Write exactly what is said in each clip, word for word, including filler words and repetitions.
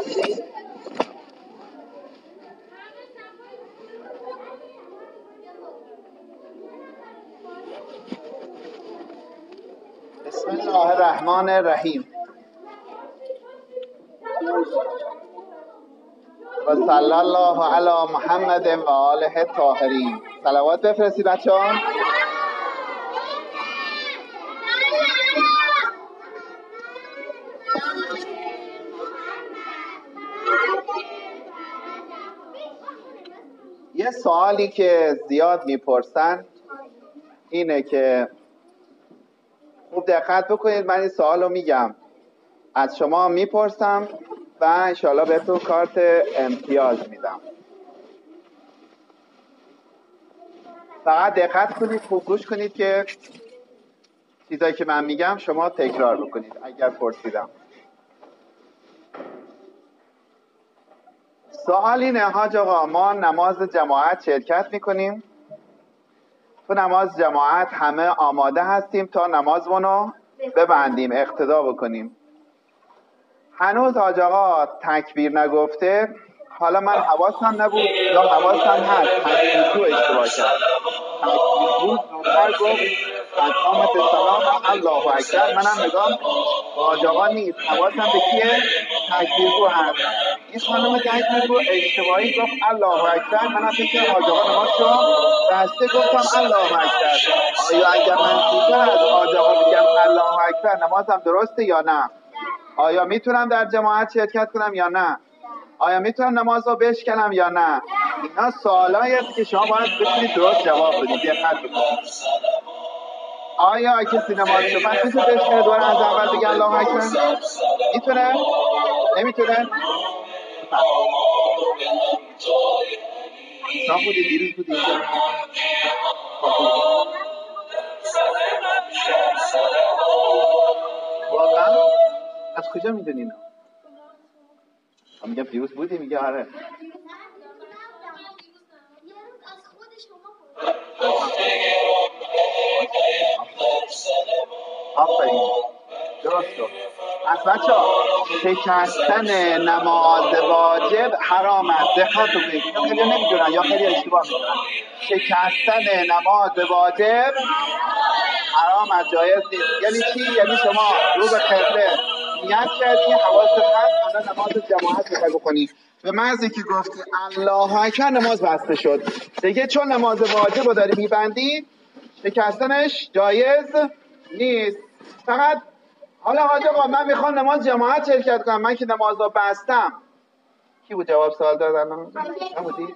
بسم الله الرحمن الرحیم و صلی الله علی محمد و آله الطاهرین. صلوات بفرستید بچه‌ها. یه سوالی که زیاد میپرسن اینه که خوب دقت بکنید، من این سوال رو میگم از شما میپرسم و انشاءالله بهتون کارت امتیاز میدم. فقط دقت کنید، خوب گوش کنید که چیزایی که من میگم شما تکرار بکنید اگر پرسیدم. سوال اینه حاج آقا، ما نماز جماعت شرکت میکنیم، تو نماز جماعت همه آماده هستیم تا نمازمونو ببندیم اقتدا بکنیم، هنوز حاج آقا تکبیر نگفته، حالا من حواسم نبود یا حواسم هست تکبیر تو اشتباه کرد، تکبیر بود زودتر گفت اقامت السلام الله اکبر، منم نگام حاج آقا نیست، حواسم به کیه؟ تکبیر گو هست. این خانم تکبیر گو اشتباهی گفت الله اکبر، منم فکر حاج آقا نماز شو بسته گفتم الله اکبر. آیا اگر من زودتر از حاج آقا بگم الله اکبر نمازم درسته یا نه؟ آیا میتونم در جماعت شرکت کنم یا نه؟ آیا میتونم نماز رو بشکنم یا نه؟ اینا سوالایی هست که شما باید بتونید درست جواب بدید. دقت بکنید. آیا کسی نماز رو بس میتونه بشکنه دوباره از اول بگه الله اکبر؟ میتونه؟ نمیتونه؟ شما بودید دیروز بودید واقعا؟ از کجا میدونی اینا؟ هم میگم دیروز بودی؟ میگه آره. آفرین درست شد. پس بچه ها شکستن نماز واجب حرام است. دقت کنید، یا خیلی نمیدونن یا خیلی اشتباه میکنن. شکستن نماز واجب حرام است، جایز نیست. یعنی چی؟ یعنی شما رو به قبله نیت کردی، حواست هست، الان نماز جماعت میخوای بکنی، به محض اینکه گفتی الله اکبر نماز بسته شد دیگه، چون نماز واجب رو داری میبندی شکستنش جایز نیست. فقط حالا حاج آقا من میخوام نماز جماعت شرکت کنم، من که نماز رو بستم. کی بود جواب سوال دادن؟ نبودی؟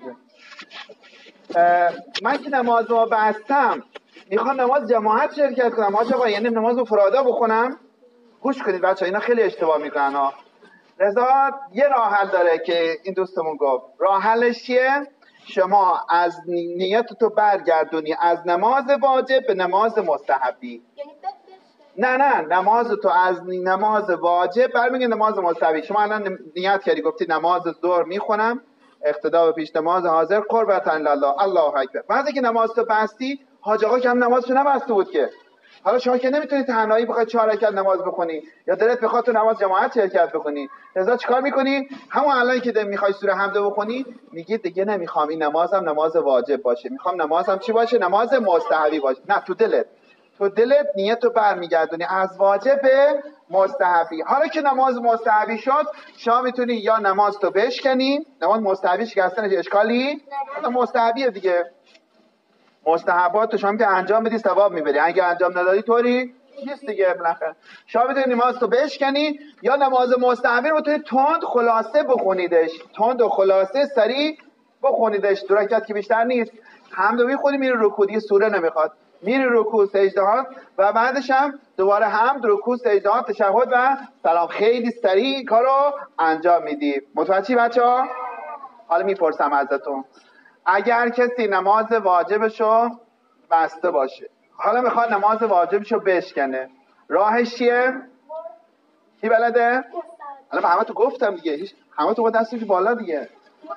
من که نماز رو بستم میخوام نماز جماعت شرکت کنم حاج آقا، یعنی نماز رو فرادا بخونم؟ گوش کنید بچه ها، اینا خیلی اشتباه میکنن ها. رضا یه راه حل داره که این دوستمون گفت. راه حلش چیه؟ شما از نیت تو برگردونی از نماز واجب به نماز مستحبی. نه نه نماز تو از نماز واجب برمیگه نماز مستحبی. شما الان نیت کردی گفتی نماز ظهر میخونم اقتدا به پیش نماز حاضر قربتا لله الله اکبر، بعد که نماز تو بستی حاج آقا که هم نمازشو نبسته بود که، حالا شما که نمیتونی تنهایی بخوای چهار رکعت نماز بخونی یا دلت بخواد تو نماز جماعت شرکت بکنی، لذا چیکار میکنی؟ همون الان که میخوای سوره حمد بخونی میگی دیگه نمیخوام این نمازم نماز واجب باشه، میخوام نمازم چی باشه؟ نماز مستحبی باشه. نه، تو دلت تو دلت نیت رو برمیگردونی از واجب به مستحبی. حالا که نماز مستحبی شد شما میتونی یا نماز تو بشکنی، نماز مستحبی شکستنش اشکالی نه، مستحبیه دیگه، مستحبات تو شما که انجام بدی ثواب میبری، اگه انجام ندادی طوری نیست دیگه. بالاخره شما میتونی نماز تو بشکنی یا نماز مستحبی رو میتونی تند خلاصه بخونیدش، تند و خلاصه سریع بخونیدش، دو رکعت که بیشتر نیست، حمد رو میخونی میری رکوع، دیگه سوره نمیخواد، میری رکوع سجدهات و بعدش هم دوباره حمد رکوع سجدهات تشهد و سلام، خیلی سریع کارو انجام میدی. متوجهی بچه‌ها؟ حالا میپرسم ازتون، اگر کسی نماز واجبشو بسته باشه حالا میخواد نماز واجبشو بشکنه، راهش چیه؟ کی بلده؟ حالا همه تو گفتم دیگه، همه تو با دستش بالا دیگه.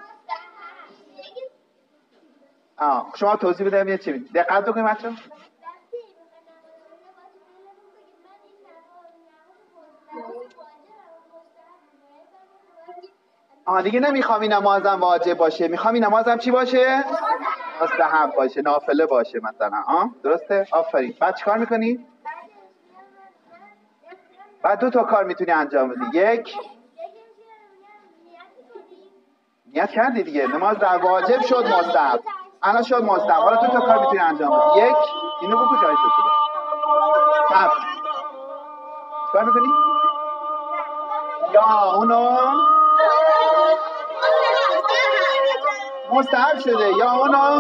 آه شما توضیح بده ببینید چی میگید. دقت بکنید بچه‌ها. آها دیگه نمیخوام این نمازم واجب باشه، میخوام این نمازم چی باشه؟ مستحب باشه، نافله باشه مثلا. آه درسته؟ آفرین. بعد چیکار میکنی؟ بعد دو تا کار میتونی انجام بدی. یک، نیت کردی دیگه، نماز در واجب شد مستحب، الان شد مستحب. حالا دو تا کار میتونی انجام بدی. یک، اینو بگو جایزه بده. صف چیکار میکنی؟ یا اونو مستحب شده یا اونو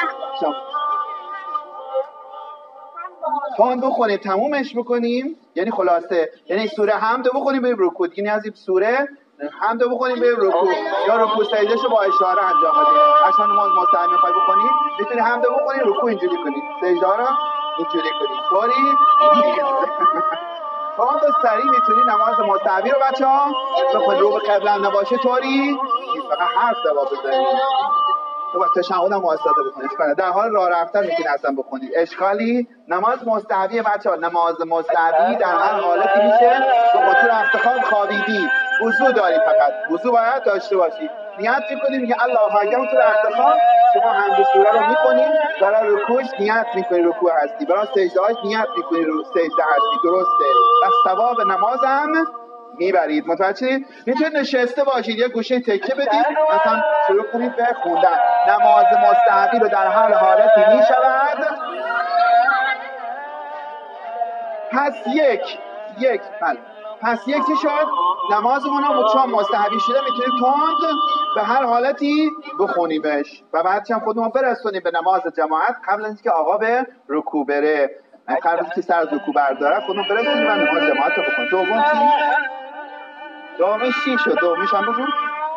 تون بخونیم تمومش بکنیم، یعنی خلاصه یعنی سوره حمد بخونیم بریم رکوع، دیگه نیازی سوره حمد بخونیم بریم رکوع، یا رکوع سجدهشو با اشاره انجام بدیم. عشان نماز مستحب میخوای بخونی میتونی حمد بخونی، رکوع اینجوری کنی، سجده رو اینجوری کنی. طوری تند و سریع میتونی نماز مستحبی رو بچه‌ها بخونی، رو به قبله نباشه طوری نیست، فقط حرف جواب بزنی. تو با تشهد هم واسطه بخونید، اشکالی در حال راه رفتن میتونید اصلا بخونید، اشکالی. نماز مستحبی بچه‌ها، نماز مستحبی در هر حالتی میشه. تو قطور افتخار خوابیدی، وضو داری، فقط وضو باید داشته باشی. نیت میکنیم میگه الله اکبر تو افتخار، شما حمد سوره رو میکنید، برای رکوعش نیت میکنی رکوع هستی، برای سجده‌اش نیت میکنی رو سجده هستی، درسته؟ و ثواب نمازم میبرید. متوجه؟ میتونید نشسته باشید، یه گوشه تکه بدید، مثلا شروع کنید به خوندن. نماز مستحبی رو در هر حالتی میشود. پس یک یک بله پس یک چی شد؟ نمازمون رو چون مستحبی شده میتونید تند به هر حالتی بخونیمش و بعد هم خودمون برسونیم به نماز جماعت قبل از اینکه آقا به رکوع بره، قبل از اینکه سر از رکوع برداره خودمون برسونیم و نماز جماعت رو بخونیم. دوم چی؟ دومش چی شد؟ دومش هم بگو.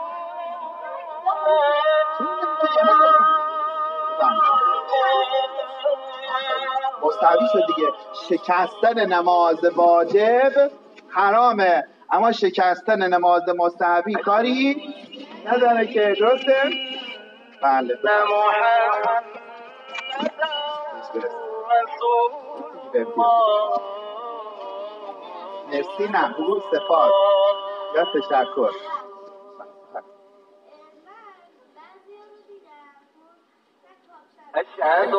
مستحبی شد دیگه. شکستن نماز واجب حرامه، اما شکستن نماز مستحبی کاری نداره که، درسته؟ بله. مرسی، نه بگو سپاس یا تشکر. اشهد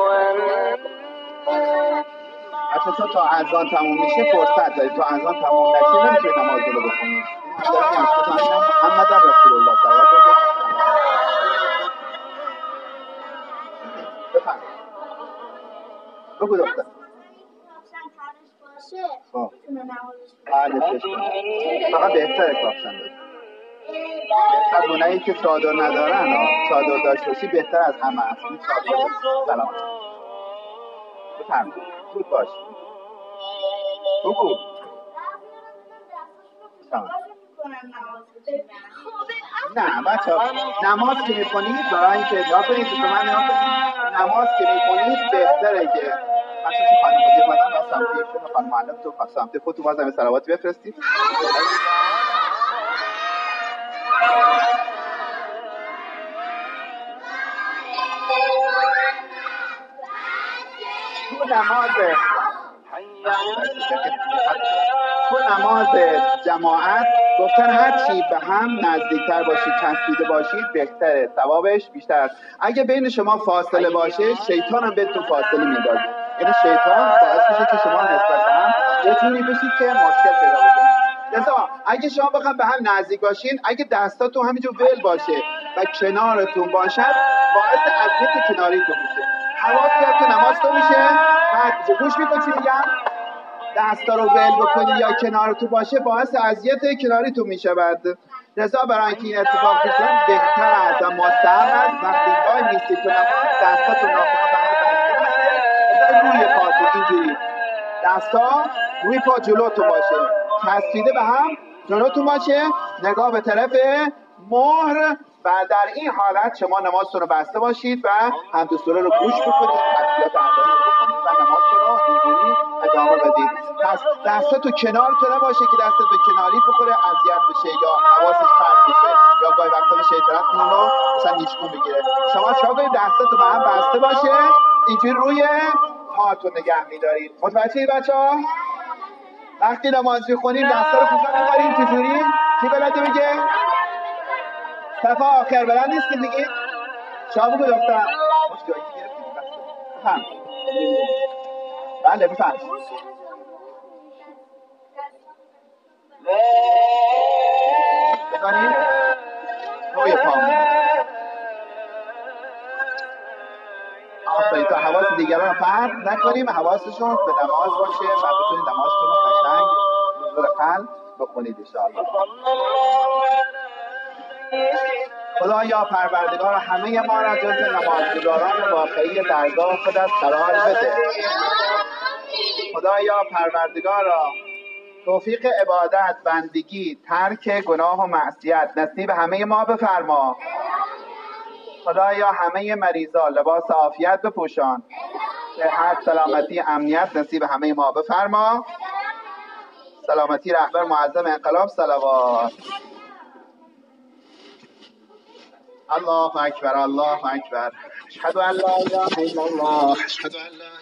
ان تو تا اذان تموم میشه فرصت داری، تا اذان تموم نشه نمیتونی نماز رو بخونی. محمد رسول الله صلی الله علیه و بفرمایید. بگو دختر. خب بله فقط بهتره کاپشن داشته. بهتر اونایی که چادر ندارن چادر داشته باشی بهتر از همه است. این چادر سلام بفرمایید. زود باش بگو. نه بچه نماز که میکنید برای اینکه ادعا کنید که من نماز که میکنید بهتره که مثلا چه خانم مدیر بادن و سمتی افشون خانم معلم تو سمتی خود تو بازم سلواتی بفرستید. تو نماز تو نماز جماعت گفتن هر چی به هم نزدیکتر باشید چسبیده باشید بهتره، ثوابش بیشتر است. اگه بین شما فاصله باشه شیطان هم بهتون فاصله میندازه، یعنی شیطان باعث میشه که شما نسبت به هم یه جوری بشید که مشکل پیدا بکنید. لذا اگه شما بخواید به هم نزدیک باشین، اگه دستاتون همینجور ول باشه و کنارتون باشد باعث اذیت کناریتون میشه. حواست تو نمازتون میشه. بعد گوش میکنی چی میگم؟ دستا رو ول بکنی یا کنار تو باشه باعث اذیت کناری تو میشه. بعد لذا برای اینکه این اتفاق بیفته بهتر از مستحب است وقتی وای میستی تو نماز دستا تو ناخونا به هم بسته باشه، روی پا تو اینجوری دستا روی پا جلو تو باشه، چسبیده به هم جلو تو باشه، نگاه به طرف مهر. و در این حالت شما نمازتون رو بسته باشید و حمد سوره رو گوش بکنید، تسبیحات اعظم رو بکنید و نمازتون رو اینجوری ادامه بدید. پس دستا تو کنار تو نباشه که دست به کناری بخوره اذیت بشه یا حواسش پرت بشه یا گاهی وقتا به شیطنت کنه رو مثلا نیشگون بگیره. شما چاقا کنید دستا تو به هم بسته باشه، اینجوری روی پاتون نگه می‌دارید. متوجهید بچه‌ها؟ وقتی نماز می‌خونیم دستا رو کجا می‌ذاریم؟ چجوری؟ کی بلده بگه؟ صفحه آخر بلند نیستیم دیگه. شما بگو دختر. بفهم. بله بفهم. بفهمید؟ روی پامون. آفرین، تا حواس دیگران رو پرت نکنیم، حواسشون به نماز باشه و بتونید نمازتون رو قشنگ حضور قلب بخونید انشاءالله. خدایا پروردگار همه ما را جز نمازگزاران واقعی درگاه خودت قرار بده. خدایا پروردگارا توفیق عبادت، بندگی، ترک گناه و معصیت نصیب همه ما بفرما. خدایا همه مریضا لباس عافیت بپوشان. صحت، سلامتی، امنیت نصیب همه ما بفرما. سلامتی رهبر معظم انقلاب صلوات. الله اکبر، الله اکبر. اشهد ان لا اله الا الله، اشهد ان لا